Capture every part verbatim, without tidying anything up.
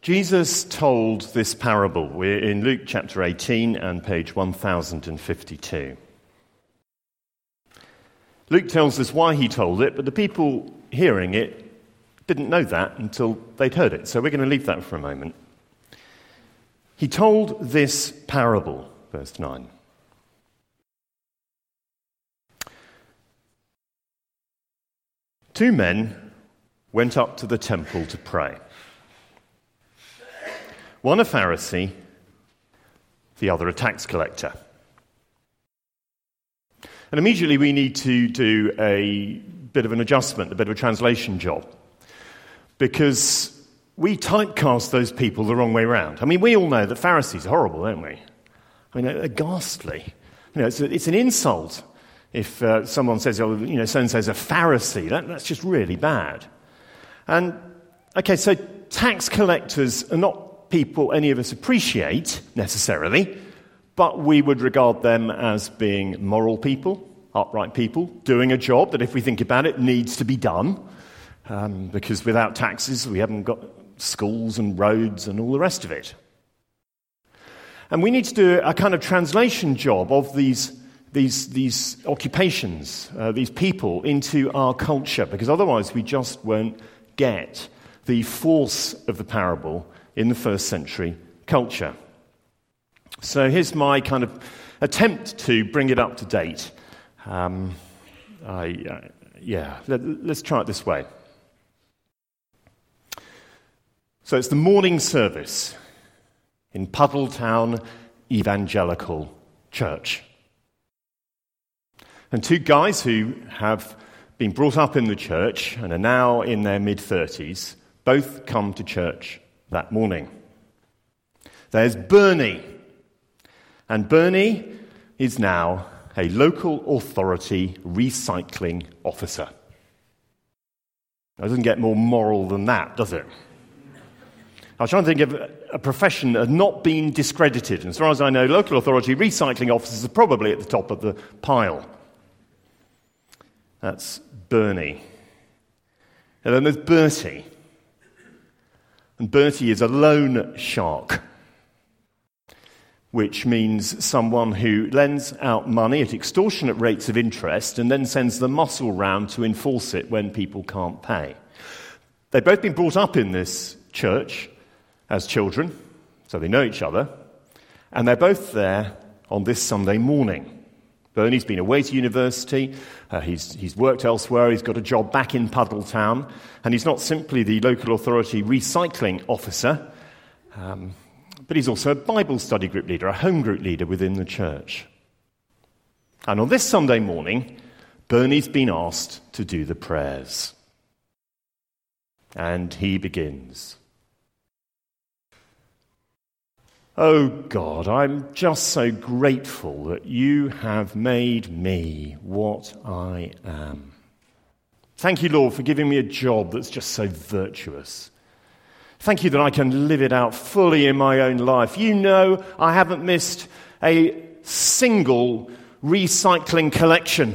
Jesus told this parable. We're in Luke chapter eighteen and page one thousand fifty-two. Luke tells us why he told it, but the people hearing it didn't know that until they'd heard it. So we're going to leave that for a moment. He told this parable, verse nine. Two men went up to the temple to pray. One a Pharisee, the other a tax collector. And immediately we need to do a bit of an adjustment, a bit of a translation job, because we typecast those people the wrong way around. I mean, we all know that Pharisees are horrible, don't we? I mean, they're ghastly. You know, it's, a, it's an insult if uh, someone says, oh, you know, so-and-so's a Pharisee. That, that's just really bad. And, okay, so tax collectors are not people any of us appreciate, necessarily, but we would regard them as being moral people, upright people, doing a job that, if we think about it, needs to be done, um, because without taxes we haven't got schools and roads and all the rest of it. And we need to do a kind of translation job of these, these, these occupations, uh, these people, into our culture, because otherwise we just won't get the force of the parable in the first century culture. So here's my kind of attempt to bring it up to date. Um, I, uh, yeah, let, let's try it this way. So it's the morning service in Puddletown Evangelical Church. And two guys who have been brought up in the church and are now in their mid-thirties both come to church that morning. There's Bernie. And Bernie is now a local authority recycling officer. It doesn't get more moral than that, does it? I was trying to think of a profession that had not been discredited. And as far as I know, local authority recycling officers are probably at the top of the pile. That's Bernie. And then there's Bertie. And Bertie is a loan shark, which means someone who lends out money at extortionate rates of interest and then sends the muscle round to enforce it when people can't pay. They've both been brought up in this church as children, so they know each other, and they're both there on this Sunday morning. Bernie's been away to university, uh, he's, he's worked elsewhere, he's got a job back in Puddletown, and he's not simply the local authority recycling officer, um, but he's also a Bible study group leader, a home group leader within the church. And on this Sunday morning, Bernie's been asked to do the prayers. And he begins. Oh God, I'm just so grateful that you have made me what I am. Thank you, Lord, for giving me a job that's just so virtuous. Thank you that I can live it out fully in my own life. You know I haven't missed a single recycling collection.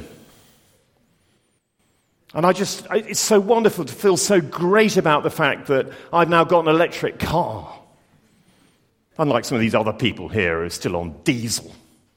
And I just, it's so wonderful to feel so great about the fact that I've now got an electric car. Unlike some of these other people here who are still on diesel.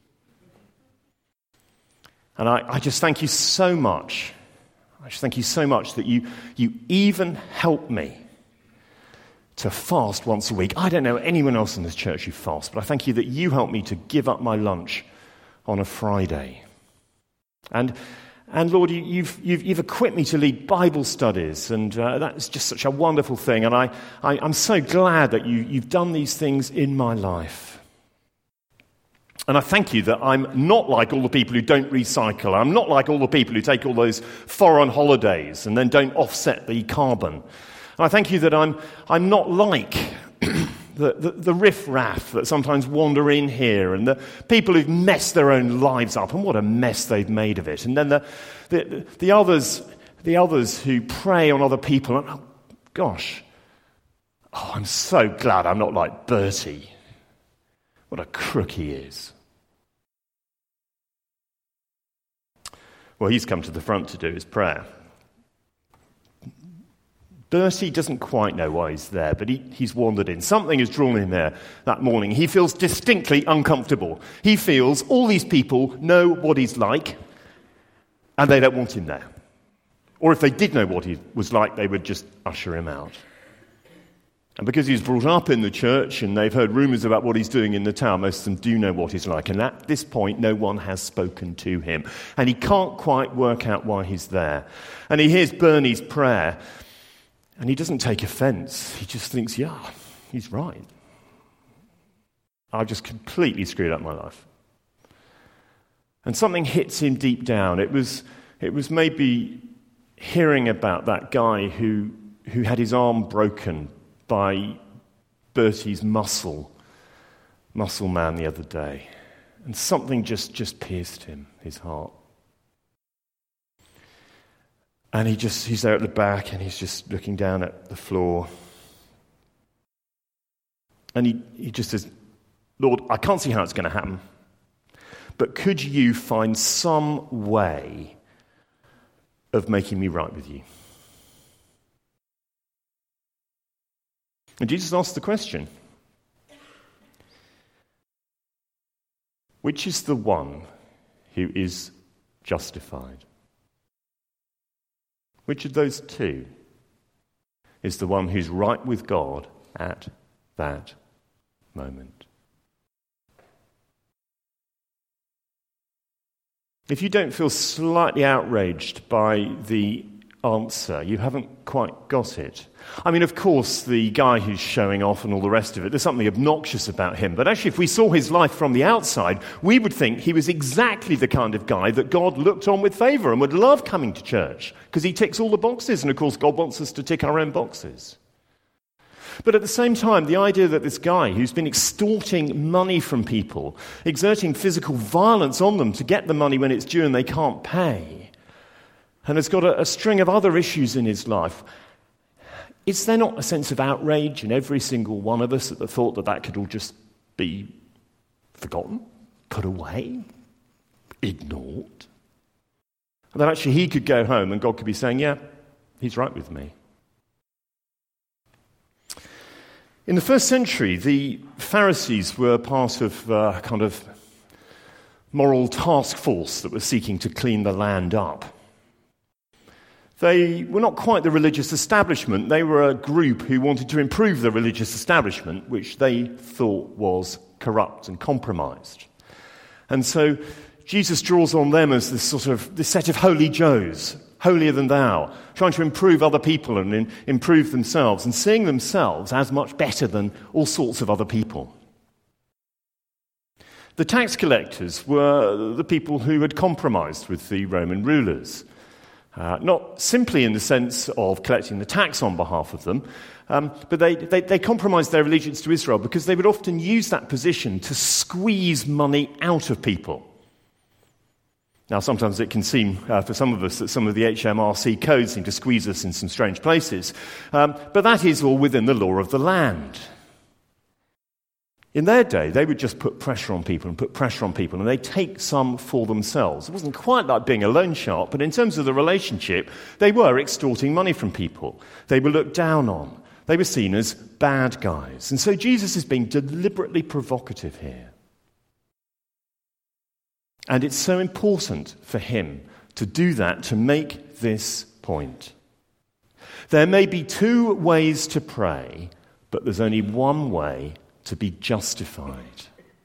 And I, I just thank you so much. I just thank you so much that you, you even help me to fast once a week. I don't know anyone else in this church who fasts, but I thank you that you help me to give up my lunch on a Friday. And And Lord, you, you've, you've, you've equipped me to lead Bible studies, and uh, that's just such a wonderful thing. And I, I, I'm so glad that you, you've done these things in my life. And I thank you that I'm not like all the people who don't recycle. I'm not like all the people who take all those foreign holidays and then don't offset the carbon. And I thank you that I'm, I'm not like The, the, the riff-raff that sometimes wander in here, and the people who've messed their own lives up, and what a mess they've made of it. And then the the, the others, the others who prey on other people. And, oh, gosh, oh, I'm so glad I'm not like Bertie. What a crook he is. Well, he's come to the front to do his prayer. Bertie doesn't quite know why he's there, but he, he's wandered in. Something has drawn him there that morning. He feels distinctly uncomfortable. He feels all these people know what he's like, and they don't want him there. Or if they did know what he was like, they would just usher him out. And because he's brought up in the church and they've heard rumours about what he's doing in the town, most of them do know what he's like. And at this point, no one has spoken to him. And he can't quite work out why he's there. And he hears Bernie's prayer. And he doesn't take offence. He just thinks, yeah, he's right. I've just completely screwed up my life. And something hits him deep down. It was, it was maybe hearing about that guy who, who had his arm broken by Bertie's muscle, muscle man the other day. And something just, just pierced him, his heart. And he just, he's there at the back and he's just looking down at the floor. And he, he just says, Lord, I can't see how it's going to happen, but could you find some way of making me right with you? And Jesus asked the question, which is the one who is justified? Which of those two is the one who's right with God at that moment? If you don't feel slightly outraged by the answer, you haven't quite got it. I mean, of course, the guy who's showing off and all the rest of it, there's something obnoxious about him. But actually, if we saw his life from the outside, we would think he was exactly the kind of guy that God looked on with favour and would love coming to church, because he ticks all the boxes, and of course, God wants us to tick our own boxes. But at the same time, the idea that this guy who's been extorting money from people, exerting physical violence on them to get the money when it's due and they can't pay, and has got a, a string of other issues in his life, is there not a sense of outrage in every single one of us at the thought that that could all just be forgotten, put away, ignored? And that actually he could go home and God could be saying, yeah, he's right with me. In the first century, the Pharisees were part of a kind of moral task force that was seeking to clean the land up. They were not quite the religious establishment. They were a group who wanted to improve the religious establishment, which they thought was corrupt and compromised. And so Jesus draws on them as this sort of this set of holy Joes, holier than thou, trying to improve other people and in, improve themselves, and seeing themselves as much better than all sorts of other people. The tax collectors were the people who had compromised with the Roman rulers. Uh, not simply in the sense of collecting the tax on behalf of them, um, but they, they, they compromised their allegiance to Israel because they would often use that position to squeeze money out of people. Now, sometimes it can seem, uh, for some of us, that some of the H M R C codes seem to squeeze us in some strange places, um, but that is all within the law of the land. In their day, they would just put pressure on people and put pressure on people, and they'd take some for themselves. It wasn't quite like being a loan shark, but in terms of the relationship, they were extorting money from people. They were looked down on. They were seen as bad guys. And so Jesus is being deliberately provocative here. And it's so important for him to do that, to make this point. There may be two ways to pray, but there's only one way to be justified.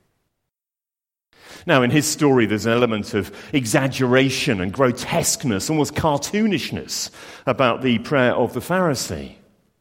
Now, in his story, there's an element of exaggeration and grotesqueness, almost cartoonishness, about the prayer of the Pharisee.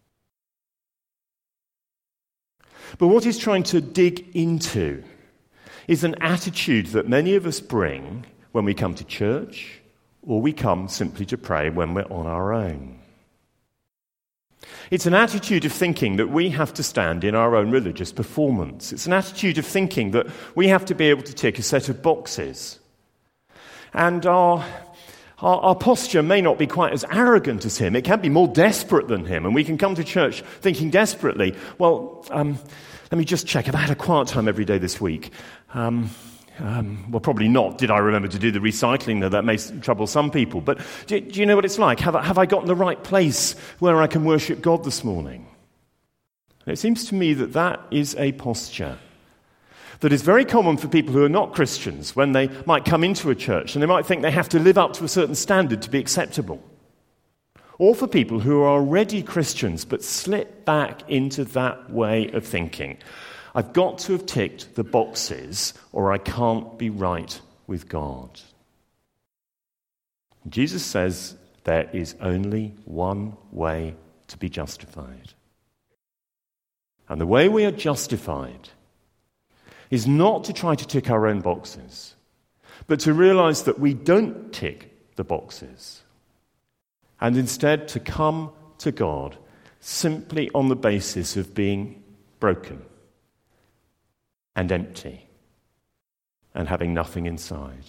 But what he's trying to dig into is an attitude that many of us bring when we come to church, or we come simply to pray when we're on our own. It's an attitude of thinking that we have to stand in our own religious performance. It's an attitude of thinking that we have to be able to tick a set of boxes. And our, our, our posture may not be quite as arrogant as him. It can be more desperate than him. And we can come to church thinking desperately, well, um, let me just check. Have I had a quiet time every day this week? Um, Um, well, probably not. Did I remember to do the recycling? Though that may trouble some people. But do, do you know what it's like? Have I, have I got in the right place where I can worship God this morning? And it seems to me that that is a posture that is very common for people who are not Christians when they might come into a church and they might think they have to live up to a certain standard to be acceptable. Or for people who are already Christians but slip back into that way of thinking. I've got to have ticked the boxes or I can't be right with God. Jesus says there is only one way to be justified. And the way we are justified is not to try to tick our own boxes, but to realize that we don't tick the boxes, and instead to come to God simply on the basis of being broken and empty and having nothing inside.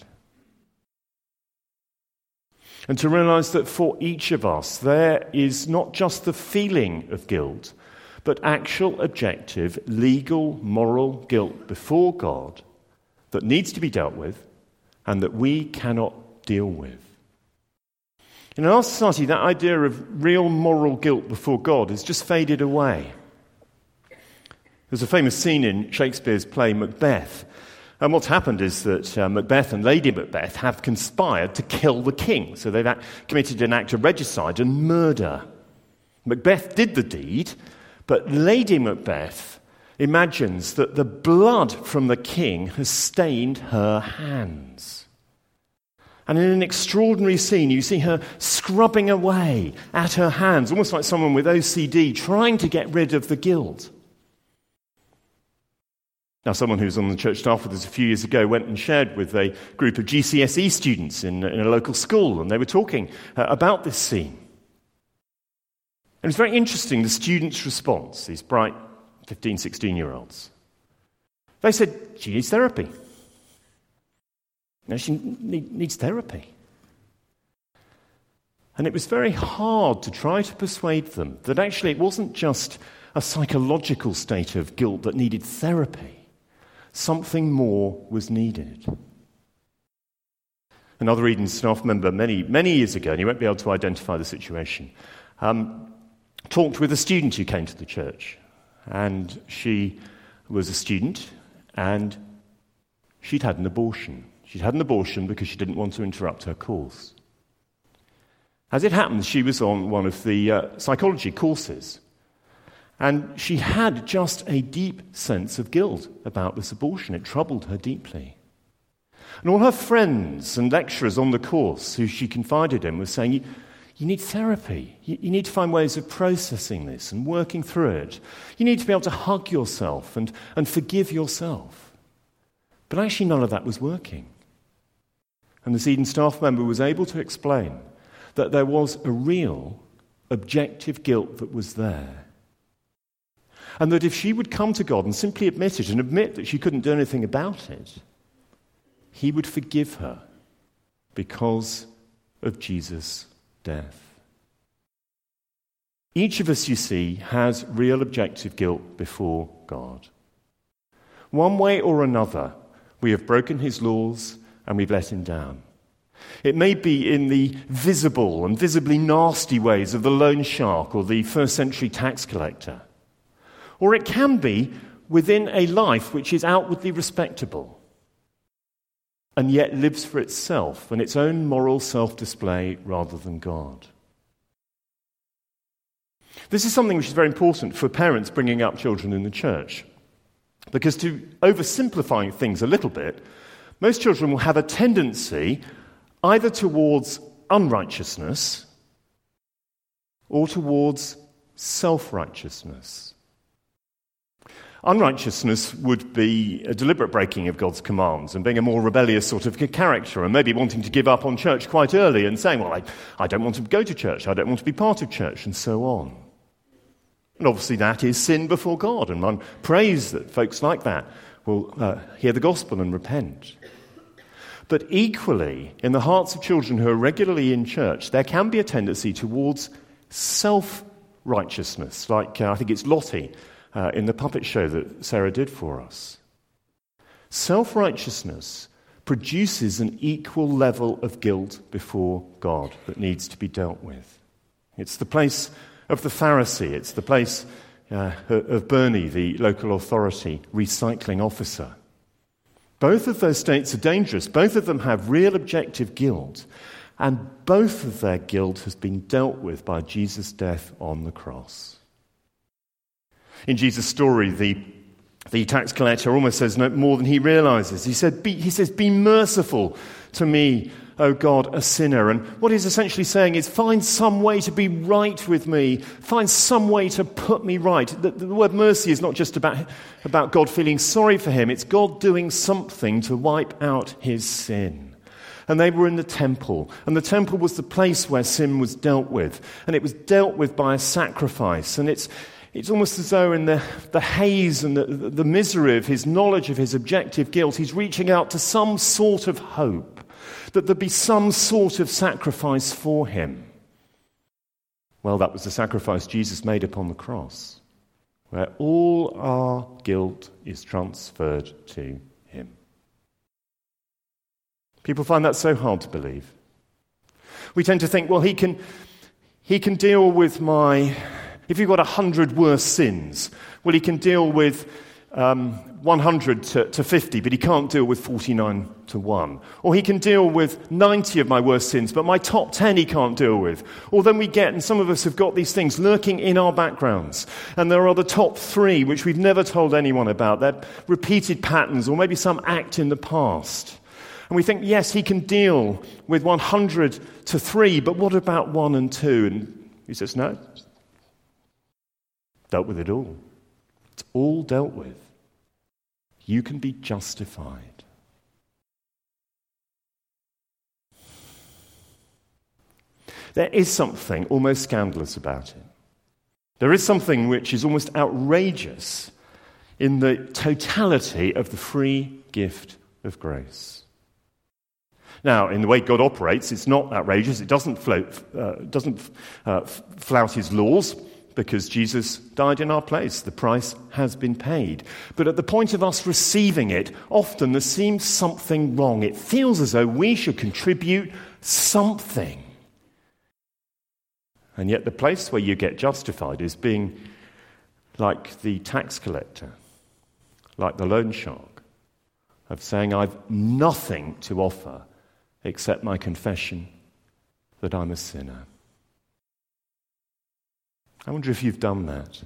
And to realize that for each of us there is not just the feeling of guilt, but actual, objective, legal, moral guilt before God that needs to be dealt with and that we cannot deal with. In our society, that idea of real moral guilt before God has just faded away. There's a famous scene in Shakespeare's play Macbeth. And what's happened is that uh, Macbeth and Lady Macbeth have conspired to kill the king. So they've act- committed an act of regicide and murder. Macbeth did the deed, but Lady Macbeth imagines that the blood from the king has stained her hands. And in an extraordinary scene, you see her scrubbing away at her hands, almost like someone with O C D, trying to get rid of the guilt. Now, someone who was on the church staff with us a few years ago went and shared with a group of G C S E students in, in a local school, and they were talking uh, about this scene. And it's very interesting, the students' response, these bright fifteen, sixteen-year-olds. They said, she needs therapy. No, she need, needs therapy. And it was very hard to try to persuade them that actually it wasn't just a psychological state of guilt that needed therapy. Something more was needed. Another Eden staff member many, many years ago, and you won't be able to identify the situation, um, talked with a student who came to the church. And she was a student, and she'd had an abortion. She'd had an abortion because she didn't want to interrupt her course. As it happens, she was on one of the uh, psychology courses. And she had just a deep sense of guilt about this abortion. It troubled her deeply. And all her friends and lecturers on the course who she confided in were saying, you, you need therapy. You, you need to find ways of processing this and working through it. You need to be able to hug yourself and, and forgive yourself. But actually none of that was working. And this Eden staff member was able to explain that there was a real, objective guilt that was there. And that if she would come to God and simply admit it and admit that she couldn't do anything about it, he would forgive her because of Jesus' death. Each of us, you see, has real objective guilt before God. One way or another, we have broken his laws and we've let him down. It may be in the visible and visibly nasty ways of the loan shark or the first century tax collector. Or it can be within a life which is outwardly respectable and yet lives for itself and its own moral self-display rather than God. This is something which is very important for parents bringing up children in the church. Because to oversimplify things a little bit, most children will have a tendency either towards unrighteousness or towards self-righteousness. Unrighteousness would be a deliberate breaking of God's commands and being a more rebellious sort of character and maybe wanting to give up on church quite early and saying, well, I, I don't want to go to church, I don't want to be part of church, and so on. And obviously that is sin before God, and one prays that folks like that will uh, hear the gospel and repent. But equally, in the hearts of children who are regularly in church, there can be a tendency towards self-righteousness, like uh, I think it's Lottie, Uh, in the puppet show that Sarah did for us. Self-righteousness produces an equal level of guilt before God that needs to be dealt with. It's the place of the Pharisee. It's the place uh, of Bernie, the local authority recycling officer. Both of those states are dangerous. Both of them have real objective guilt, and both of their guilt has been dealt with by Jesus' death on the cross. In Jesus' story, the, the tax collector almost says no more than he realizes. He said, be, he says, "Be merciful to me, O God, a sinner." And what he's essentially saying is, find some way to be right with me. Find some way to put me right. The, the word mercy is not just about, about God feeling sorry for him. It's God doing something to wipe out his sin. And they were in the temple. And the temple was the place where sin was dealt with. And it was dealt with by a sacrifice. And it's it's almost as though in the, the haze and the, the misery of his knowledge of his objective guilt, he's reaching out to some sort of hope, that there'd be some sort of sacrifice for him. Well, that was the sacrifice Jesus made upon the cross, where all our guilt is transferred to him. People find that so hard to believe. We tend to think, well, he can, he can deal with my... If you've got a hundred worse sins, well, he can deal with um, one hundred to, to fifty, but he can't deal with forty-nine to one. Or he can deal with ninety of my worst sins, but my top ten he can't deal with. Or then we get, and some of us have got these things lurking in our backgrounds, and there are the top three, which we've never told anyone about. They're repeated patterns, or maybe some act in the past. And we think, yes, he can deal with one hundred to three, but what about one and two? And he says, no. Dealt with it all. It's all dealt with. You can be justified. There is something almost scandalous about it. There is something which is almost outrageous in the totality of the free gift of grace. Now, in the way God operates, it's not outrageous. It doesn't float, uh, doesn't uh, flout his laws, because Jesus died in our place. The price has been paid. But at the point of us receiving it, often there seems something wrong. It feels as though we should contribute something. And yet the place where you get justified is being like the tax collector, like the loan shark, of saying, I've nothing to offer except my confession that I'm a sinner. I wonder if you've done that.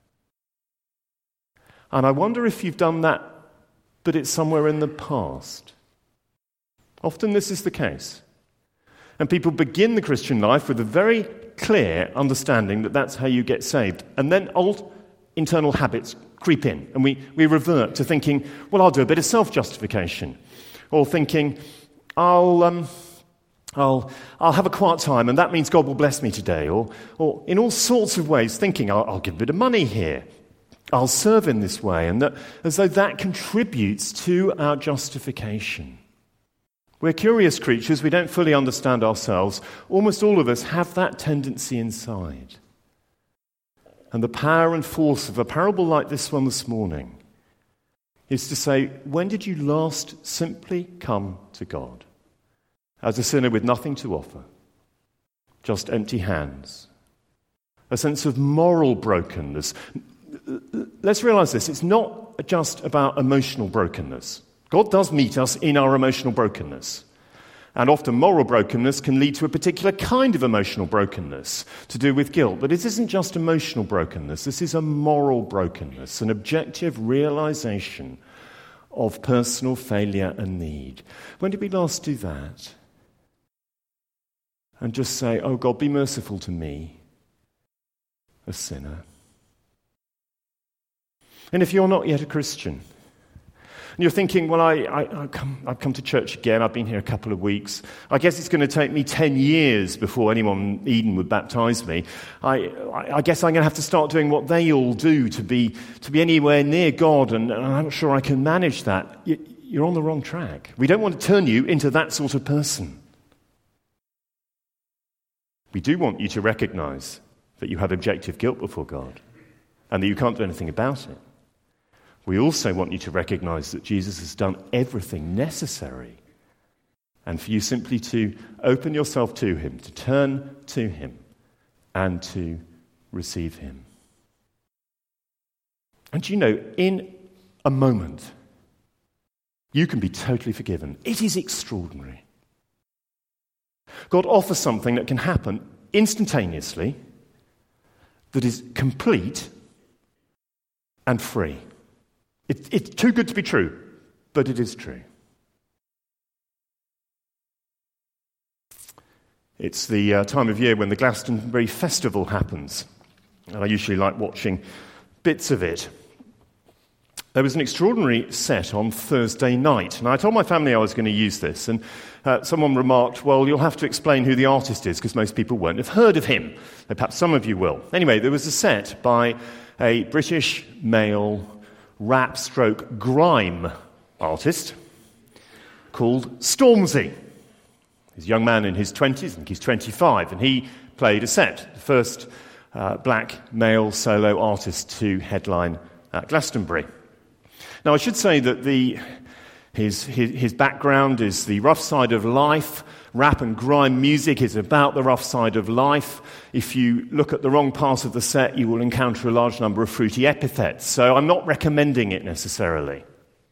And I wonder if you've done that, but it's somewhere in the past. Often this is the case. And people begin the Christian life with a very clear understanding that that's how you get saved. And then old internal habits creep in, and we, we revert to thinking, well, I'll do a bit of self-justification. Or thinking, I'll... Um, I'll, I'll have a quiet time, and that means God will bless me today. Or, or in all sorts of ways, thinking, I'll, I'll give a bit of money here. I'll serve in this way. And that, as though that contributes to our justification. We're curious creatures. We don't fully understand ourselves. Almost all of us have that tendency inside. And the power and force of a parable like this one this morning is to say, when did you last simply come to God? As a sinner with nothing to offer, just empty hands, a sense of moral brokenness. Let's realize this, it's not just about emotional brokenness. God does meet us in our emotional brokenness. And often moral brokenness can lead to a particular kind of emotional brokenness to do with guilt. But it isn't just emotional brokenness, this is a moral brokenness, an objective realization of personal failure and need. When did we last do that? And just say, oh God, be merciful to me, a sinner. And if you're not yet a Christian, and you're thinking, well, I, I, I come, I've come to church again, I've been here a couple of weeks, I guess it's going to take me ten years before anyone in Eden would baptize me. I, I, I guess I'm going to have to start doing what they all do to be, to be anywhere near God, and, and I'm not sure I can manage that. You, you're on the wrong track. We don't want to turn you into that sort of person. We do want you to recognize that you have objective guilt before God and that you can't do anything about it. we also want you to recognize that Jesus has done everything necessary, and for you simply to open yourself to him, to turn to him, and to receive him. And you know, in a moment, you can be totally forgiven. It is extraordinary. God offers something that can happen instantaneously, that is complete and free. It, it's too good to be true, but it is true. It's the uh, time of year when the Glastonbury Festival happens, and I usually like watching bits of it. There was an extraordinary set on Thursday night, and I told my family I was going to use this, and uh, someone remarked, well, you'll have to explain who the artist is, because most people won't have heard of him. Perhaps some of you will. Anyway, there was a set by a British male rap stroke grime artist called Stormzy. He's a young man in his twenties, I think he's twenty-five, and he played a set, the first uh, black male solo artist to headline at Glastonbury. Now, I should say that the, his, his, his background is the rough side of life. Rap and grime music is about the rough side of life. If you look at the wrong part of the set, you will encounter a large number of fruity epithets. So I'm not recommending it necessarily.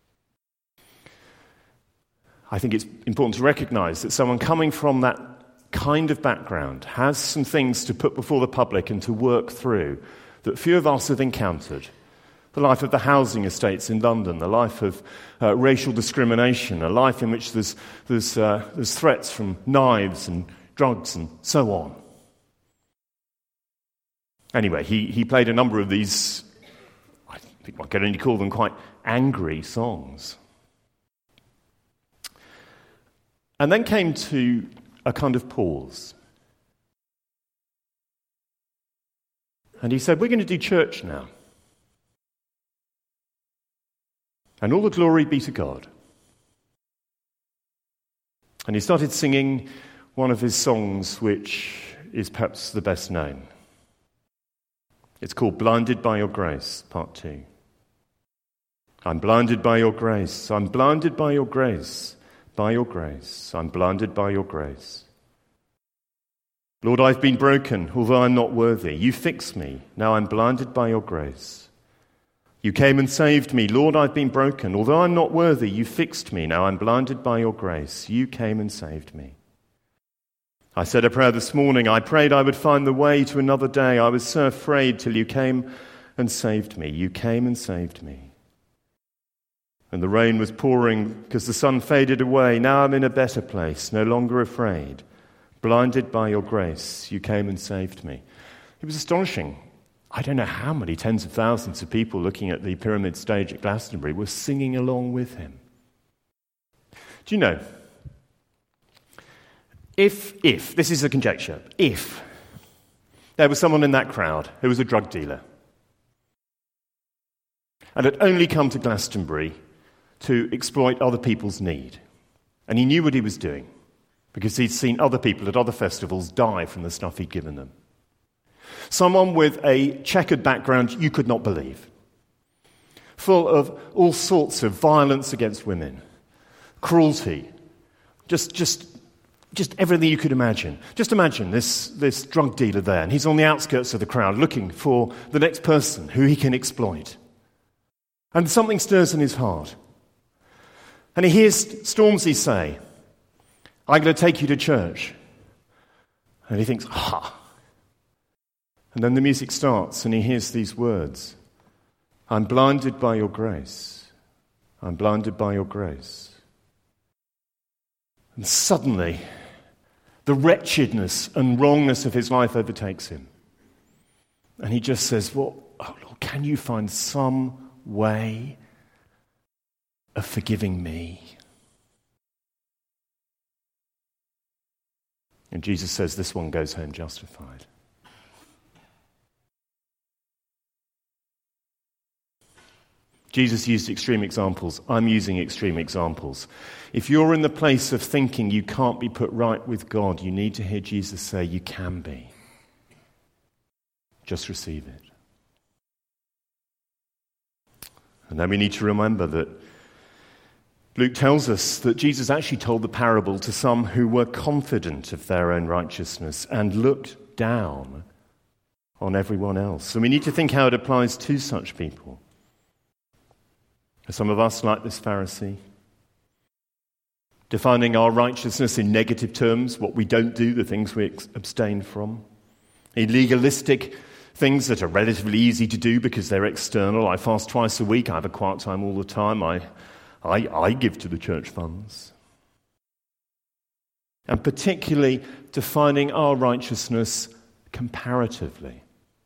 I think it's important to recognize that someone coming from that kind of background has some things to put before the public and to work through that few of us have encountered. The life of the housing estates in London, the life of uh, racial discrimination, a life in which there's, there's, uh, there's threats from knives and drugs and so on. Anyway, he, he played a number of these, I think I could only call them quite angry songs. And then came to a kind of pause. And he said, we're going to do church now. And all the glory be to God. And he started singing one of his songs, which is perhaps the best known. It's called Blinded by Your Grace, Part two. I'm blinded by your grace. I'm blinded by your grace. By your grace. I'm blinded by your grace. Lord, I've been broken, although I'm not worthy. You fix me. Now I'm blinded by your grace. You came and saved me. Lord, I've been broken. Although I'm not worthy, you fixed me. Now I'm blinded by your grace. You came and saved me. I said a prayer this morning. I prayed I would find the way to another day. I was so afraid till you came and saved me. You came and saved me. And the rain was pouring because the sun faded away. Now I'm in a better place, no longer afraid. Blinded by your grace, you came and saved me. It was astonishing. I don't know how many tens of thousands of people looking at the pyramid stage at Glastonbury were singing along with him. Do you know, if, if, this is a conjecture, if there was someone in that crowd who was a drug dealer and had only come to Glastonbury to exploit other people's need, and he knew what he was doing because he'd seen other people at other festivals die from the stuff he'd given them. Someone with a checkered background you could not believe, full of all sorts of violence against women, cruelty, just just, just everything you could imagine. Just imagine this, this drug dealer there, and he's on the outskirts of the crowd looking for the next person who he can exploit. And something stirs in his heart. And he hears Stormzy say, I'm going to take you to church. And he thinks, ah. And then the music starts and he hears these words. I'm blinded by your grace. I'm blinded by your grace. And suddenly, the wretchedness and wrongness of his life overtakes him. And he just says, well, oh Lord, can you find some way of forgiving me? And Jesus says this one goes home justified. Jesus used extreme examples. I'm using extreme examples. If you're in the place of thinking you can't be put right with God, you need to hear Jesus say you can be. Just receive it. And then we need to remember that Luke tells us that Jesus actually told the parable to some who were confident of their own righteousness and looked down on everyone else. So we need to think how it applies to such people. Are some of us like this Pharisee? Defining our righteousness in negative terms, what we don't do, the things we abstain from. In legalistic things that are relatively easy to do because they're external. I fast twice a week. I have a quiet time all the time. I, I, I give to the church funds. And particularly defining our righteousness comparatively.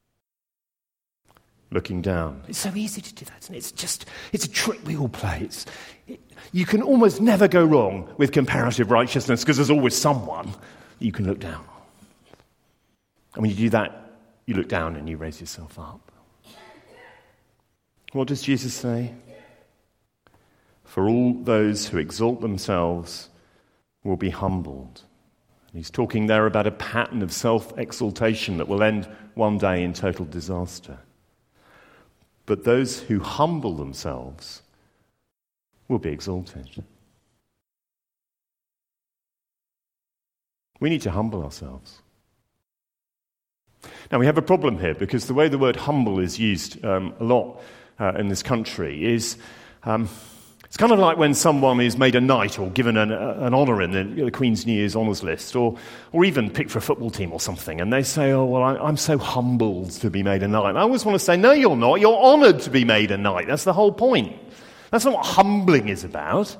Looking down. It's so easy to do that, isn't it? It's just, it's a trick we all play. It's, it, you can almost never go wrong with comparative righteousness because there's always someone you can look down on. And when you do that, you look down and you raise yourself up. What does Jesus say? For all those who exalt themselves will be humbled. And he's talking there about a pattern of self-exaltation that will end one day in total disaster. But those who humble themselves will be exalted. We need to humble ourselves. Now, we have a problem here because the way the word humble is used um, a lot uh, in this country is um, it's kind of like when someone is made a knight or given an, uh, an honour in the, the Queen's New Year's honours list or, or even picked for a football team or something, and they say, oh, well, I, I'm so humbled to be made a knight. And I always want to say, no, you're not. You're honoured to be made a knight. That's the whole point. That's not what humbling is about.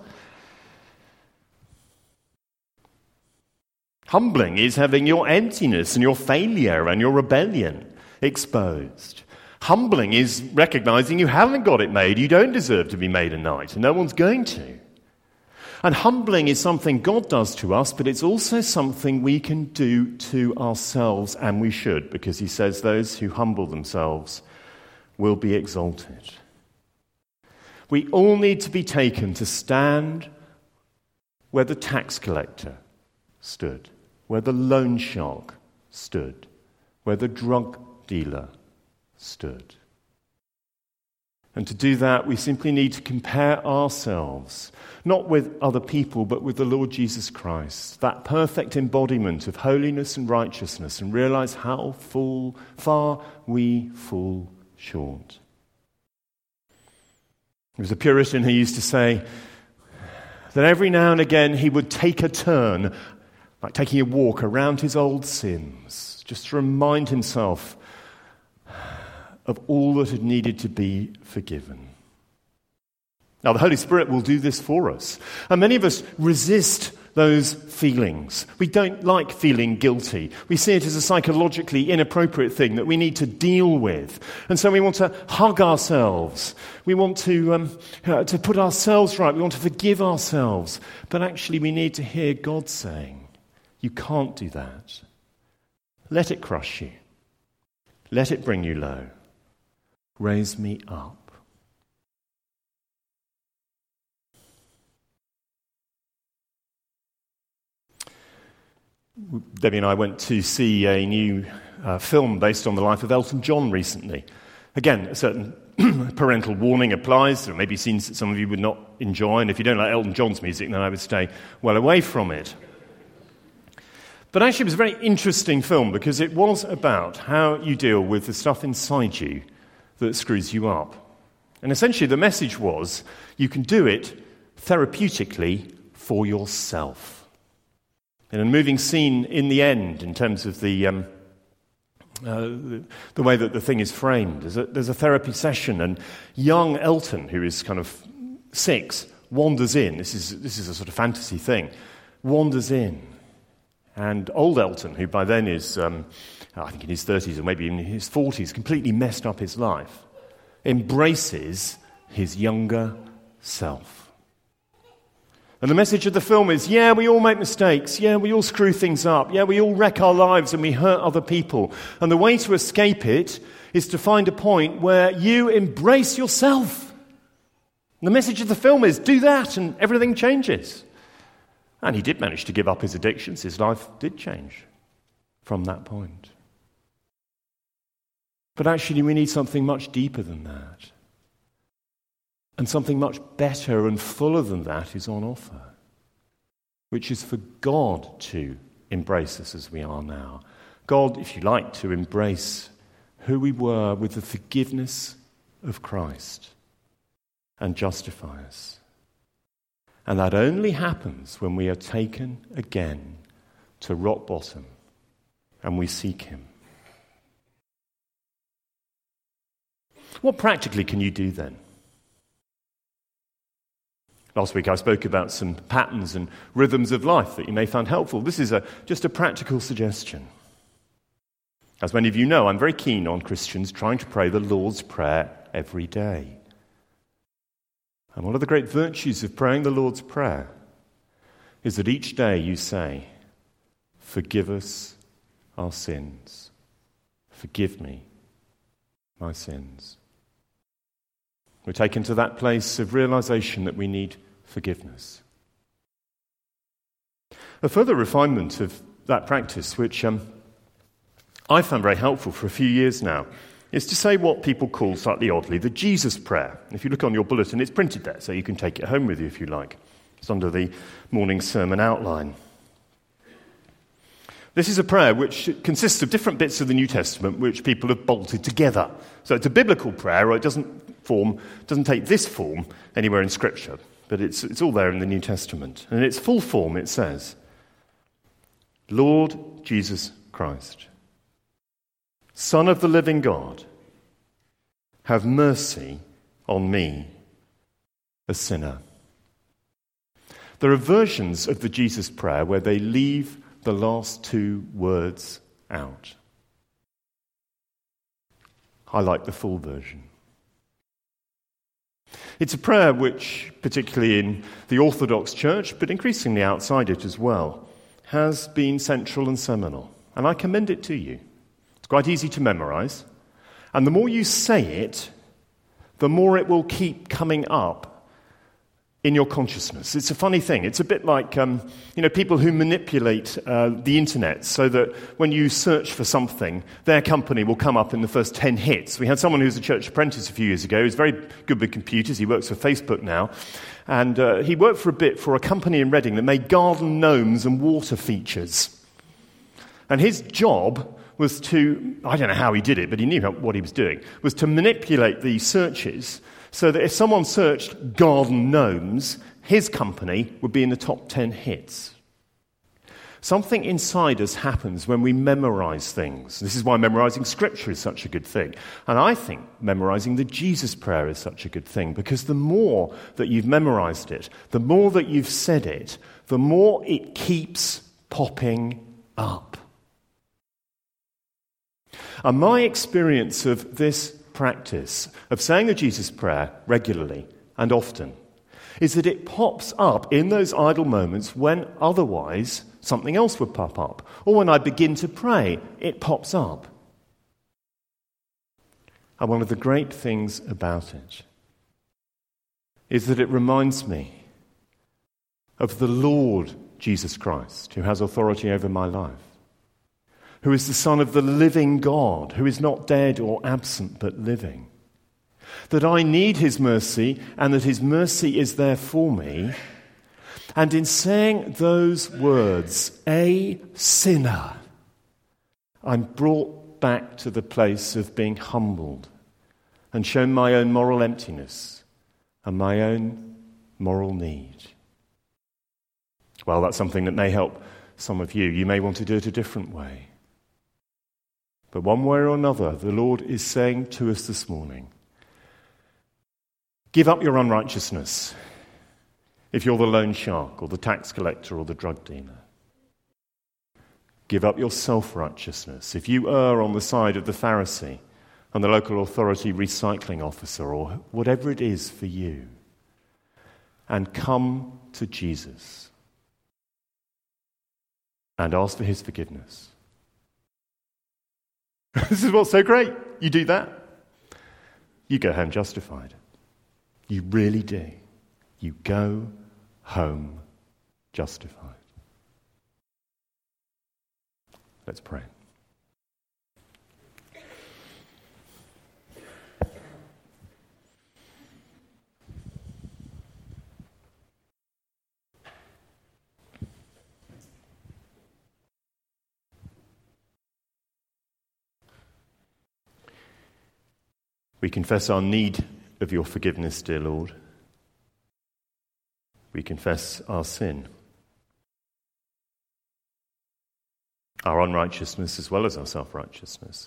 Humbling is having your emptiness and your failure and your rebellion exposed. Humbling is recognizing you haven't got it made, you don't deserve to be made a knight, and no one's going to. And humbling is something God does to us, but it's also something we can do to ourselves, and we should, because he says those who humble themselves will be exalted. We all need to be taken to stand where the tax collector stood, where the loan shark stood, where the drug dealer stood. And to do that, we simply need to compare ourselves, not with other people, but with the Lord Jesus Christ, that perfect embodiment of holiness and righteousness, and realize how full, far we fall short. There was a Puritan who used to say that every now and again he would take a turn, like taking a walk around his old sins, just to remind himself of all that had needed to be forgiven. Now, the Holy Spirit will do this for us. And many of us resist those feelings. We don't like feeling guilty. We see it as a psychologically inappropriate thing that we need to deal with. And so we want to hug ourselves. We want to, um, uh, to put ourselves right. We want to forgive ourselves. But actually, we need to hear God saying, you can't do that. Let it crush you. Let it bring you low. Raise me up. Debbie and I went to see a new uh, film based on the life of Elton John recently. Again, a certain parental warning applies. There may be scenes that some of you would not enjoy, and if you don't like Elton John's music, then I would stay well away from it. But actually, it was a very interesting film because it was about how you deal with the stuff inside you that screws you up. And essentially, the message was you can do it therapeutically for yourself. In a moving scene in the end, in terms of the um, uh, the, the way that the thing is framed, there's a, there's a therapy session, and young Elton, who is kind of six, wanders in. This is this is a sort of fantasy thing. Wanders in, and old Elton, who by then is, um, I think, in his thirties or maybe in his forties, completely messed up his life, embraces his younger self. And the message of the film is, yeah, we all make mistakes. Yeah, we all screw things up. Yeah, we all wreck our lives and we hurt other people. And the way to escape it is to find a point where you embrace yourself. And the message of the film is, do that and everything changes. And he did manage to give up his addictions. His life did change from that point. But actually, we need something much deeper than that. And something much better and fuller than that is on offer, which is for God to embrace us as we are now. God, if you like, to embrace who we were with the forgiveness of Christ and justify us. And that only happens when we are taken again to rock bottom and we seek him. What practically can you do then? Last week I spoke about some patterns and rhythms of life that you may find helpful. This is a, just a practical suggestion. As many of you know, I'm very keen on Christians trying to pray the Lord's Prayer every day. And one of the great virtues of praying the Lord's Prayer is that each day you say, "Forgive us our sins. Forgive me my sins." We're taken to that place of realization that we need forgiveness. A further refinement of that practice, which um, I found very helpful for a few years now, is to say what people call, slightly oddly, the Jesus Prayer. If you look on your bulletin, it's printed there, so you can take it home with you if you like. It's under the morning sermon outline. This is a prayer which consists of different bits of the New Testament which people have bolted together. So it's a biblical prayer, or it doesn't form, doesn't take this form anywhere in Scripture, but it's, it's all there in the New Testament. And in its full form it says, "Lord Jesus Christ, Son of the living God, have mercy on me, a sinner." There are versions of the Jesus Prayer where they leave the last two words out. I like the full version. It's a prayer which, particularly in the Orthodox Church, but increasingly outside it as well, has been central and seminal. And I commend it to you. It's quite easy to memorize. And the more you say it, the more it will keep coming up in your consciousness. It's a funny thing. It's a bit like, um, you know, people who manipulate uh, the internet so that when you search for something, their company will come up in the first ten hits. We had someone who was a church apprentice a few years ago. He's very good with computers. He works for Facebook now. And uh, he worked for a bit for a company in Reading that made garden gnomes and water features. And his job was to, I don't know how he did it, but he knew how, what he was doing, was to manipulate the searches so that if someone searched garden gnomes, his company would be in the top ten hits. Something inside us happens when we memorize things. This is why memorizing Scripture is such a good thing. And I think memorizing the Jesus Prayer is such a good thing, because the more that you've memorized it, the more that you've said it, the more it keeps popping up. And my experience of this practice of saying the Jesus Prayer regularly and often is that it pops up in those idle moments when otherwise something else would pop up. Or when I begin to pray, it pops up. And one of the great things about it is that it reminds me of the Lord Jesus Christ, who has authority over my life, who is the Son of the living God, who is not dead or absent but living. That I need his mercy and that his mercy is there for me. And in saying those words, "a sinner," I'm brought back to the place of being humbled and shown my own moral emptiness and my own moral need. Well, that's something that may help some of you. You may want to do it a different way. But one way or another, the Lord is saying to us this morning, give up your unrighteousness if you're the loan shark or the tax collector or the drug dealer. Give up your self-righteousness if you err on the side of the Pharisee and the local authority recycling officer or whatever it is for you. And come to Jesus and ask for his forgiveness. This is what's so great. You do that, you go home justified. You really do. You go home justified. Let's pray. We confess our need of your forgiveness, dear Lord. We confess our sin, our unrighteousness as well as our self-righteousness.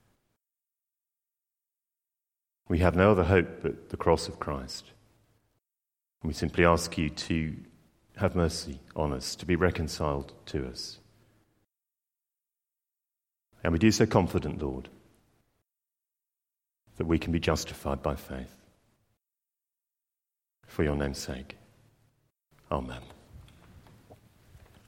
We have no other hope but the cross of Christ. We simply ask you to have mercy on us, to be reconciled to us. And we do so confident, Lord, that we can be justified by faith. For your name's sake. Amen.